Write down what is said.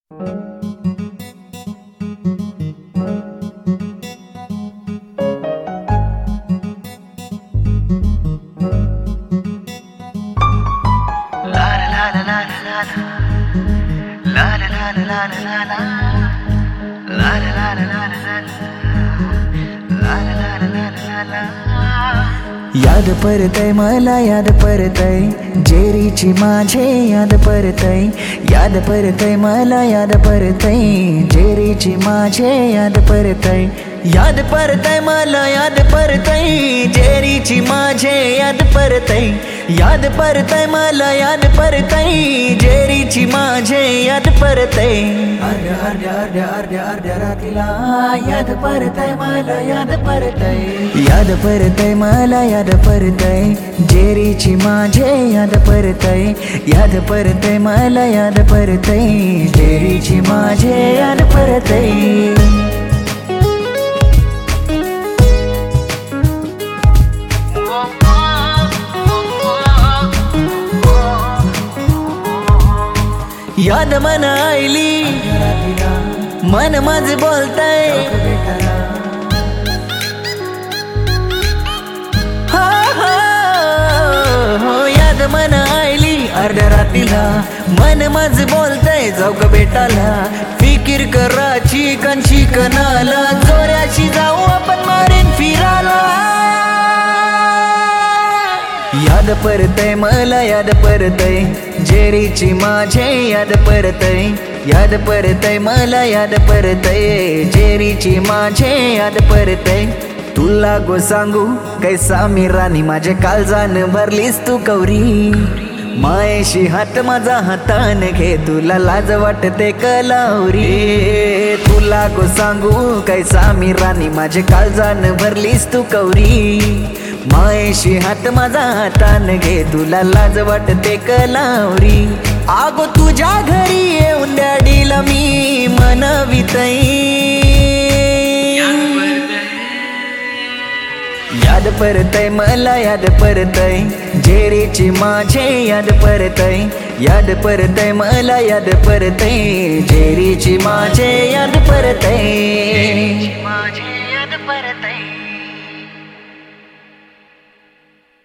याद परतय मला याद परतय जेरीची माझे याद परतय याद परतय मला याद परतय जेरीची माझे याद परतय याद परतय मला याद परतय जेरीची माझे याद परतय याद परतय मला याद परतय जेरीची माझे याद परतय अर्ध्या अर्ध्या अर्ध्या अर्ध्या अर्ध्या रात्रीला याद परतय मला याद परतय याद परतय मला याद परतय जेरीची माझे याद परतय याद परतय मला याद परतय जेरीची माझे याद परतय याद मन आईली मन माझ बोलतय हो याद मन आईली अर्ध्या रात्रीला मन माझ बोलतय जाऊ का भेटाला फिकीर कराची कंची कनाला जोऱ्याशी जाऊ आपण मारेन फिराला याद परतय मला याद परतय जेरीची माझे याद परतय याद परतय मला याद परतय जेरीची माझे याद परतय तुला गो सांगू कैसा मी राणी माझे काळजान भरलीस तू कवरी मायेशी हात माझा हातान घे तुला लाज वाटते कलावरी तुला गो सांगू कैसा मी राणी माझे काळजान भरलीस तू कवरी मायेशी हात माझा हातान घे तुला लाज वाटते कलावरी आगो तुझ्या घरी येऊन डॅडीला मी मनवितय याद परतय मला याद परतय जेरीची माझे याद परतय याद परतय मला याद परतय जेरीची माझे याद परतय